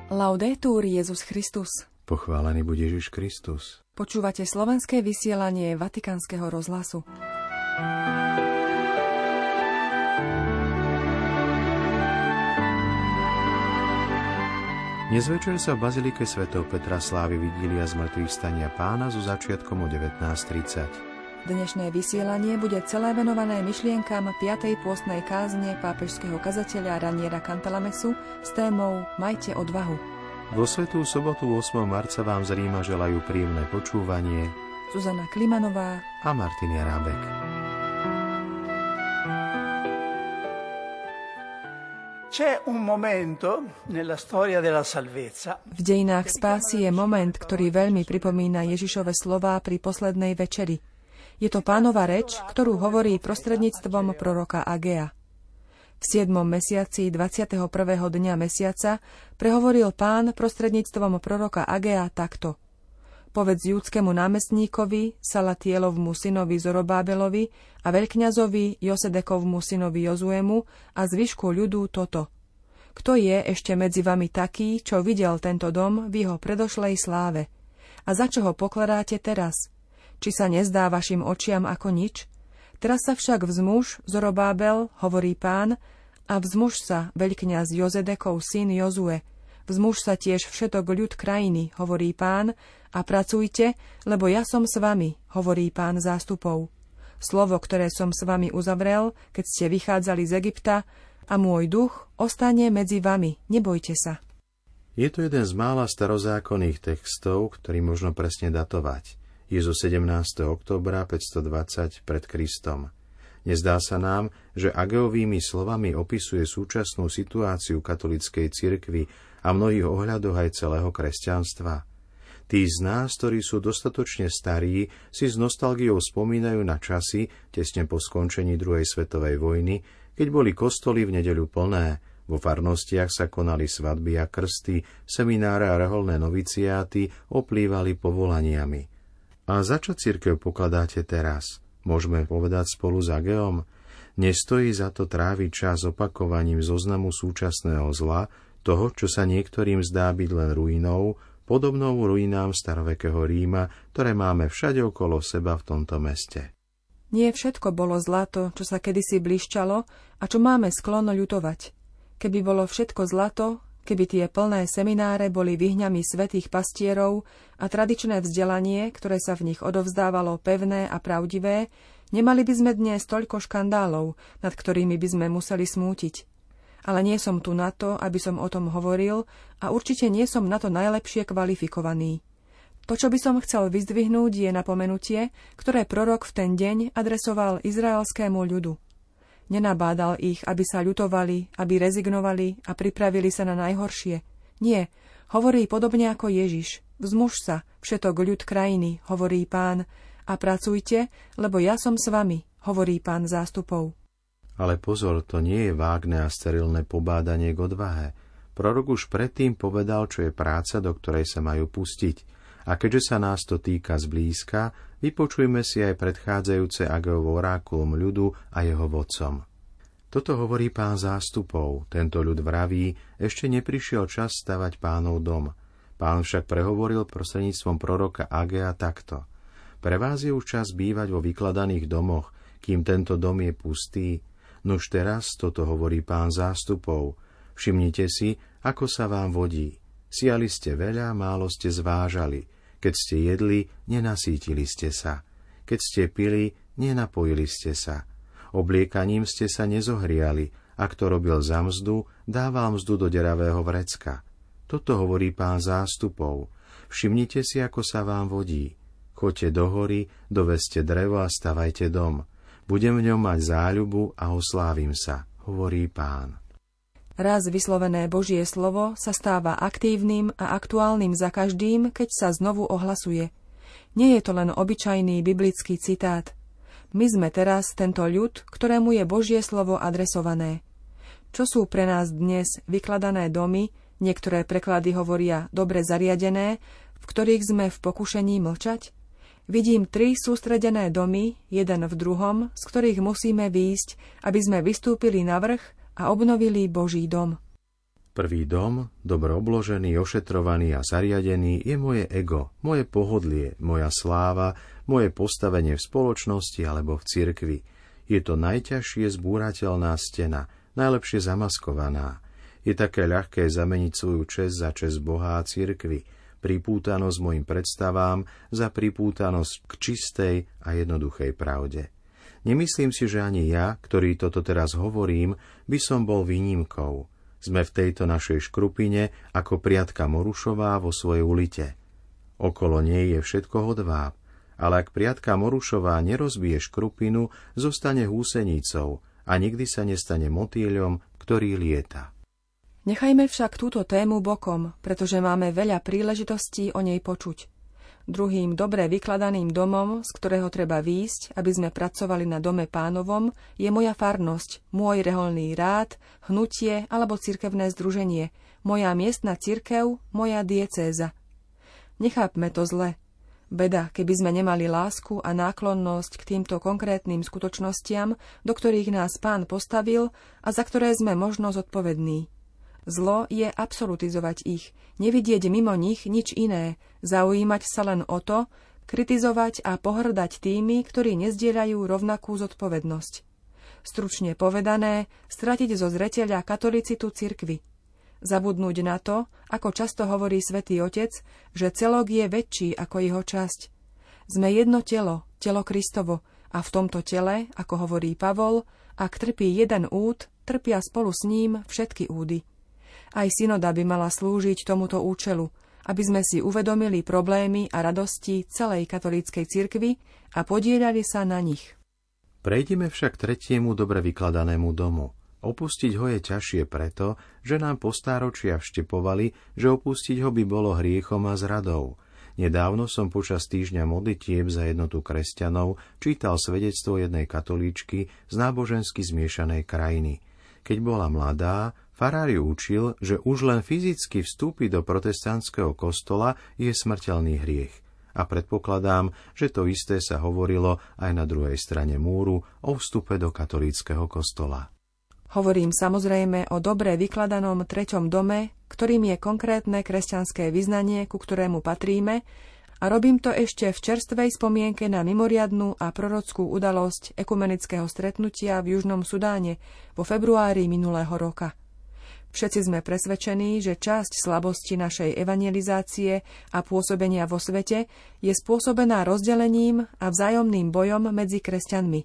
Laudetur Jesus Christus. Pochválený buď Ježiš Kristus. Počúvate slovenské vysielanie Vatikánskeho rozhlasu. Dnes večer sa v Bazilike svätého Petra slávi vigília zmrtvých stania Pána so začiatkom o 19:30. Dnešné vysielanie bude celé venované myšlienkam 5. pôstnej kázne pápežského kazateľa Raniera Cantalamesu s témou Majte odvahu. Vo svätú sobotu 8. marca vám z Ríma želajú príjemné počúvanie Zuzana Klimanová a Martin Jarábek. V dejinách spásy je moment, ktorý veľmi pripomína Ježišove slová pri poslednej večeri. Je to Pánova reč, ktorú hovorí prostredníctvom proroka Agea. V 7. mesiaci 21. dňa mesiaca prehovoril Pán prostredníctvom proroka Agea takto. Povedz júdskému námestníkovi, Salatielovmu synovi Zorobábelovi a veľkňazovi Josedekovmu synovi Jozuemu a zvyšku ľudu toto. Kto je ešte medzi vami taký, čo videl tento dom v jeho predošlej sláve? A za čo ho pokladáte teraz? Či sa nezdá vašim očiam ako nič? Teraz sa však vzmuž, Zorobábel, hovorí Pán, a vzmuž sa veľkňaz Jozedekov syn Jozue. Vzmuž sa tiež všetok ľud krajiny, hovorí Pán, a pracujte, lebo ja som s vami, hovorí Pán zástupov. Slovo, ktoré som s vami uzavrel, keď ste vychádzali z Egypta, a môj duch ostane medzi vami, nebojte sa. Je to jeden z mála starozákonných textov, ktorý možno presne datovať. Je zo 17. októbra 520 pred Kristom. Nezdá sa nám, že Ageovými slovami opisuje súčasnú situáciu katolíckej cirkvi a v mnohých ohľadoch aj celého kresťanstva. Tí z nás, ktorí sú dostatočne starí, si s nostalgiou spomínajú na časy, tesne po skončení druhej svetovej vojny, keď boli kostoly v nedeľu plné, vo farnostiach sa konali svadby a krsty, semináre a reholné noviciáty oplývali povolaniami. A za čo cirkev pokladáte teraz? Môžeme povedať spolu s Ageom? Nestojí za to tráviť čas opakovaním zoznamu súčasného zla, toho, čo sa niektorým zdá byť len ruinou, podobnou ruinám starovekého Ríma, ktoré máme všade okolo seba v tomto meste. Nie všetko bolo zlato, čo sa kedysi blišťalo a čo máme sklon ľutovať. Keby bolo všetko zlato, keby tie plné semináre boli vyhňami svätých pastierov a tradičné vzdelanie, ktoré sa v nich odovzdávalo pevné a pravdivé, nemali by sme dnes toľko škandálov, nad ktorými by sme museli smútiť. Ale nie som tu na to, aby som o tom hovoril a určite nie som na to najlepšie kvalifikovaný. To, čo by som chcel vyzdvihnúť, je napomenutie, ktoré prorok v ten deň adresoval izraelskému ľudu. Nenabádal ich, aby sa ľutovali, aby rezignovali a pripravili sa na najhoršie. Nie, hovorí podobne ako Ježiš. Vzmuž sa, všetok ľud krajiny, hovorí Pán, a pracujte, lebo ja som s vami, hovorí Pán zástupov. Ale pozor, to nie je vágne a sterilné pobádanie k odvahe. Prorok už predtým povedal, čo je práca, do ktorej sa majú pustiť. A keďže sa nás to týka zblízka, vypočujme si aj predchádzajúce Ageovo orákulum ľudu a jeho vodcom. Toto hovorí Pán zástupov. Tento ľud vraví, ešte neprišiel čas stavať Pánov dom. Pán však prehovoril prostredníctvom proroka Agea takto. Pre vás je už čas bývať vo vykladaných domoch, kým tento dom je pustý. Nuž teraz toto hovorí Pán zástupov. Všimnite si, ako sa vám vodí. Siali ste veľa, málo ste zvážali. Keď ste jedli, nenasítili ste sa. Keď ste pili, nenapojili ste sa. Obliekaním ste sa nezohriali. A kto robil za mzdu, dával mzdu do deravého vrecka. Toto hovorí Pán zástupov. Všimnite si, ako sa vám vodí. Choďte do hory, dovezte drevo a stavajte dom. Budem v ňom mať záľubu a oslávim sa, hovorí Pán. Raz vyslovené Božie slovo sa stáva aktívnym a aktuálnym za každým, keď sa znovu ohlasuje. Nie je to len obyčajný biblický citát. My sme teraz tento ľud, ktorému je Božie slovo adresované. Čo sú pre nás dnes vykladané domy, niektoré preklady hovoria dobre zariadené, v ktorých sme v pokušení mlčať? Vidím 3 sústredené domy, jeden v druhom, z ktorých musíme výjsť, aby sme vystúpili na vrch a obnovili Boží dom. Prvý dom, dobre obložený, ošetrovaný a zariadený, je moje ego, moje pohodlie, moja sláva, moje postavenie v spoločnosti alebo v cirkvi. Je to najťažšie zbúrateľná stena, najlepšie zamaskovaná. Je také ľahké zameniť svoju česť za česť Boha a cirkvi, pripútanosť mojim predstavám za pripútanosť k čistej a jednoduchej pravde. Nemyslím si, že ani ja, ktorý toto teraz hovorím, by som bol výnimkou. Sme v tejto našej škrupine ako priatka Morušová vo svojej ulite. Okolo nej je všetko hodváb, ale ak priatka Morušová nerozbije škrupinu, zostane húsenicou a nikdy sa nestane motýľom, ktorý lieta. Nechajme však túto tému bokom, pretože máme veľa príležitostí o nej počuť. Druhým dobre vykladaným domom, z ktorého treba výjsť, aby sme pracovali na dome Pánovom, je moja farnosť, môj reholný rád, hnutie alebo cirkevné združenie, moja miestna cirkev, moja diecéza. Nechápme to zle. Beda, keby sme nemali lásku a náklonnosť k týmto konkrétnym skutočnostiam, do ktorých nás Pán postavil a za ktoré sme možno zodpovední. Zlo je absolutizovať ich, nevidieť mimo nich nič iné, zaujímať sa len o to, kritizovať a pohrdať tými, ktorí nezdieľajú rovnakú zodpovednosť. Stručne povedané, stratiť zo zreteľa katolicitu cirkvi. Zabudnúť na to, ako často hovorí Svätý Otec, že celok je väčší ako jeho časť. Sme jedno telo, telo Kristovo, a v tomto tele, ako hovorí Pavol, ak trpí jeden úd, trpia spolu s ním všetky údy. Aj synoda by mala slúžiť tomuto účelu, aby sme si uvedomili problémy a radosti celej katolíckej cirkvi a podieľali sa na nich. Prejdime však tretiemu dobre vykladanému domu. Opustiť ho je ťažšie preto, že nám po stáročia vštepovali, že opustiť ho by bolo hriechom a zradou. Nedávno som počas týždňa modlitieb za jednotu kresťanov čítal svedectvo jednej katolíčky z nábožensky zmiešanej krajiny. Keď bola mladá, farár ju učil, že už len fyzicky vstúpiť do protestantského kostola je smrteľný hriech. A predpokladám, že to isté sa hovorilo aj na druhej strane múru o vstupe do katolíckeho kostola. Hovorím samozrejme o dobre vykladanom treťom dome, ktorým je konkrétne kresťanské vyznanie, ku ktorému patríme, a robím to ešte v čerstvej spomienke na mimoriadnu a prorockú udalosť ekumenického stretnutia v Južnom Sudáne vo februári minulého roka. Všetci sme presvedčení, že časť slabosti našej evangelizácie a pôsobenia vo svete je spôsobená rozdelením a vzájomným bojom medzi kresťanmi.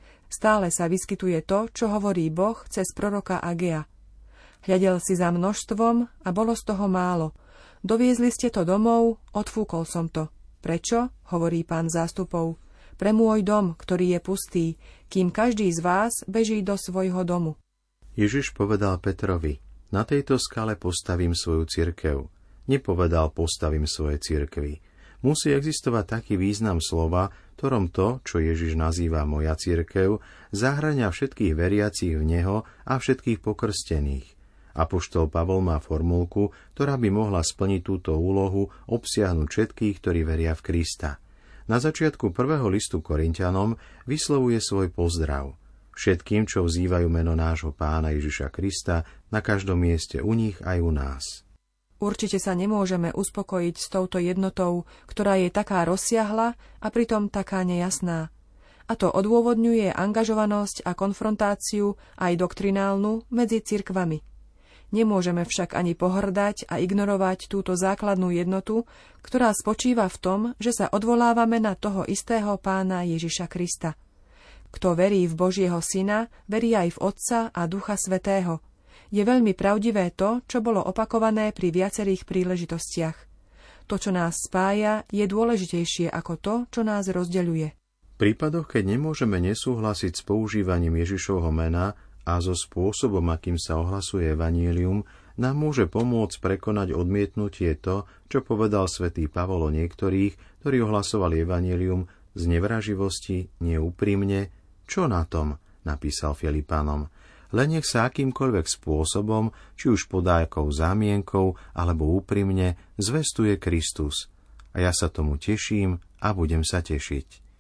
Stále sa vyskytuje to, čo hovorí Boh cez proroka Agea. Hľadel si za množstvom a bolo z toho málo. Doviezli ste to domov, odfúkol som to. Prečo? Hovorí Pán zástupov. Pre môj dom, ktorý je pustý, kým každý z vás beží do svojho domu. Ježiš povedal Petrovi, na tejto skale postavím svoju cirkev. Nepovedal postavím svoje cirkvi. Musí existovať taký význam slova, ktorom to, čo Ježiš nazýva moja cirkev, zahŕňa všetkých veriacich v neho a všetkých pokrstených. Apoštol Pavol má formulku, ktorá by mohla splniť túto úlohu, obsiahnuť všetkých, ktorí veria v Krista. Na začiatku 1. listu Korinťanom vyslovuje svoj pozdrav všetkým, čo vzývajú meno nášho Pána Ježiša Krista na každom mieste u nich aj u nás. Určite sa nemôžeme uspokojiť s touto jednotou, ktorá je taká rozsiahla a pritom taká nejasná. A to odôvodňuje angažovanosť a konfrontáciu aj doktrinálnu medzi cirkvami. Nemôžeme však ani pohrdať a ignorovať túto základnú jednotu, ktorá spočíva v tom, že sa odvolávame na toho istého Pána Ježiša Krista. Kto verí v Božieho Syna, verí aj v Otca a Ducha Svätého. Je veľmi pravdivé to, čo bolo opakované pri viacerých príležitostiach. To, čo nás spája, je dôležitejšie ako to, čo nás rozdeľuje. V prípadoch, keď nemôžeme nesúhlasiť s používaním Ježišovho mena a so spôsobom, akým sa ohlasuje evanjelium, nám môže pomôcť prekonať odmietnutie to, čo povedal svätý Pavol o niektorých, ktorí ohlasovali evanjelium z nevraživosti, neúprimne. Čo na tom? Napísal Filipánom. Len nech sa akýmkoľvek spôsobom, či už podájakou zámienkou alebo úprimne, zvestuje Kristus. A ja sa tomu teším a budem sa tešiť.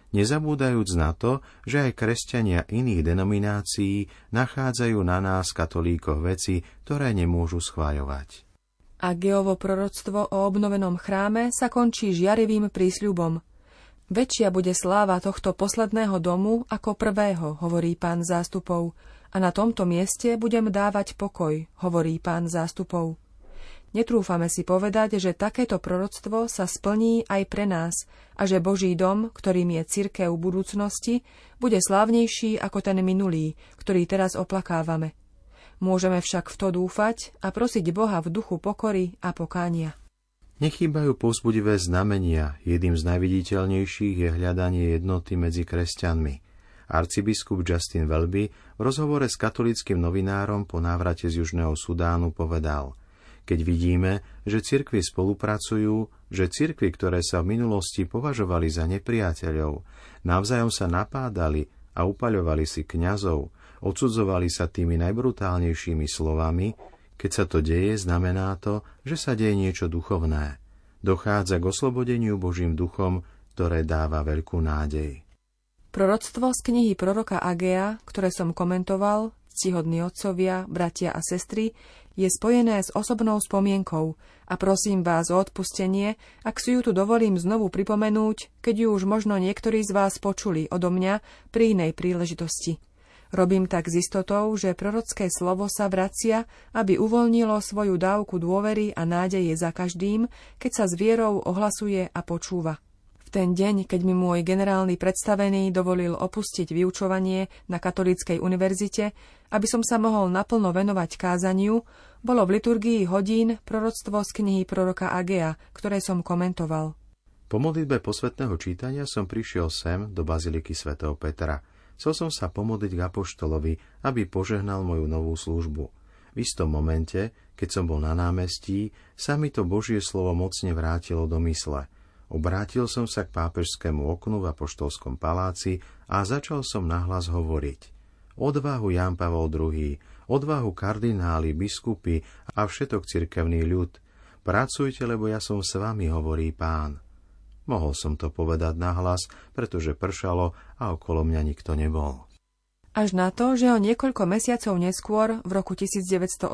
nezabúdajúc na to, že aj kresťania iných denominácií nachádzajú na nás, katolíkoch, veci, ktoré nemôžu schváľovať. Ageovo proroctvo o obnovenom chráme sa končí žiarivým prísľubom. Väčšia bude sláva tohto posledného domu ako prvého, hovorí Pán zástupov, a na tomto mieste budem dávať pokoj, hovorí Pán zástupov. Netrúfame si povedať, že takéto proroctvo sa splní aj pre nás a že Boží dom, ktorým je cirkev budúcnosti, bude slávnejší ako ten minulý, ktorý teraz oplakávame. Môžeme však v to dúfať a prosiť Boha v duchu pokory a pokánia. Nechýbajú povzbudivé znamenia, jedným z najviditeľnejších je hľadanie jednoty medzi kresťanmi. Arcibiskup Justin Welby v rozhovore s katolíckym novinárom po návrate z Južného Sudánu povedal: keď vidíme, že cirkvi spolupracujú, že cirkvi, ktoré sa v minulosti považovali za nepriateľov, navzájom sa napádali a upaľovali si kňazov, odsudzovali sa tými najbrutálnejšími slovami, keď sa to deje, znamená to, že sa deje niečo duchovné. Dochádza k oslobodeniu Božím duchom, ktoré dáva veľkú nádej. Proroctvo z knihy proroka Agea, ktoré som komentoval, ctihodní otcovia, bratia a sestry, je spojené s osobnou spomienkou a prosím vás o odpustenie, ak si ju tu dovolím znovu pripomenúť, keď ju už možno niektorí z vás počuli odo mňa pri inej príležitosti. Robím tak s istotou, že prorocké slovo sa vracia, aby uvoľnilo svoju dávku dôvery a nádeje za každým, keď sa s vierou ohlasuje a počúva. V ten deň, keď mi môj generálny predstavený dovolil opustiť vyučovanie na Katolíckej univerzite, aby som sa mohol naplno venovať kázaniu, bolo v liturgii hodín proroctvo z knihy proroka Agea, ktoré som komentoval. Po modlitbe posvätného čítania som prišiel sem do baziliky svätého Petra. Chcel som sa pomodliť k apoštolovi, aby požehnal moju novú službu. V istom momente, keď som bol na námestí, sa mi to Božie slovo mocne vrátilo do mysle. Obrátil som sa k pápežskému oknu v apoštolskom paláci a začal som nahlas hovoriť: odvahu Ján Pavol II, odvahu kardináli, biskupy a všetok cirkevný ľud. Pracujte, lebo ja som s vami, hovorí Pán. Mohol som to povedať nahlas, pretože pršalo a okolo mňa nikto nebol. Až na to, že o niekoľko mesiacov neskôr, v roku 1980,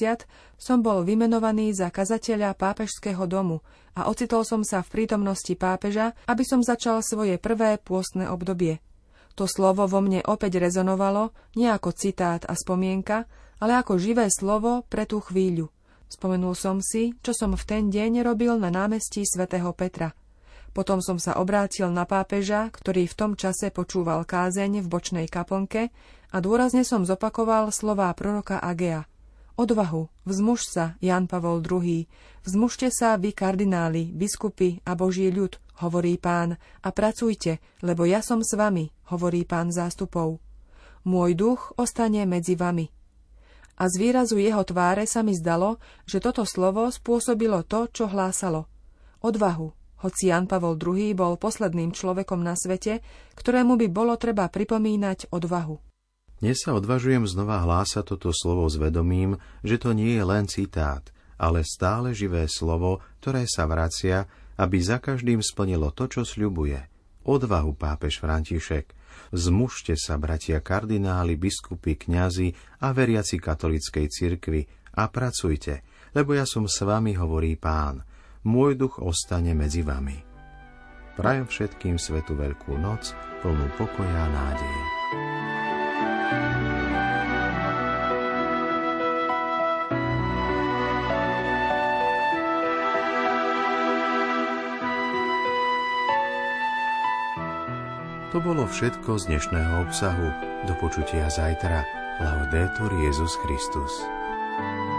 som bol vymenovaný za kazateľa pápežského domu a ocitol som sa v prítomnosti pápeža, aby som začal svoje prvé pôstne obdobie. To slovo vo mne opäť rezonovalo, nie ako citát a spomienka, ale ako živé slovo pre tú chvíľu. Spomenul som si, čo som v ten deň robil na námestí svätého Petra. Potom som sa obrátil na pápeža, ktorý v tom čase počúval kázeň v bočnej kaplnke a dôrazne som zopakoval slová proroka Agea. Odvahu, vzmuž sa, Ján Pavol II, vzmužte sa vy kardináli, biskupy a Boží ľud, hovorí Pán, a pracujte, lebo ja som s vami, hovorí Pán zástupov. Môj duch ostane medzi vami. A z výrazu jeho tváre sa mi zdalo, že toto slovo spôsobilo to, čo hlásalo. Odvahu. Hoci Ján Pavol II bol posledným človekom na svete, ktorému by bolo treba pripomínať odvahu. Dnes sa odvažujem znova hlásať toto slovo s vedomím, že to nie je len citát, ale stále živé slovo, ktoré sa vracia, aby za každým splnilo to, čo sľubuje. Odvahu, pápež František. Zmužte sa, bratia kardináli, biskupy, kňazi a veriaci katolíckej cirkvi a pracujte, lebo ja som s vami, hovorí Pán. Môj duch ostane medzi vami. Prajem všetkým svätú Veľkú noc, plnú pokoja a nádeje. To bolo všetko z dnešného obsahu. Do počutia zajtra. Laudetur Jesus Christus.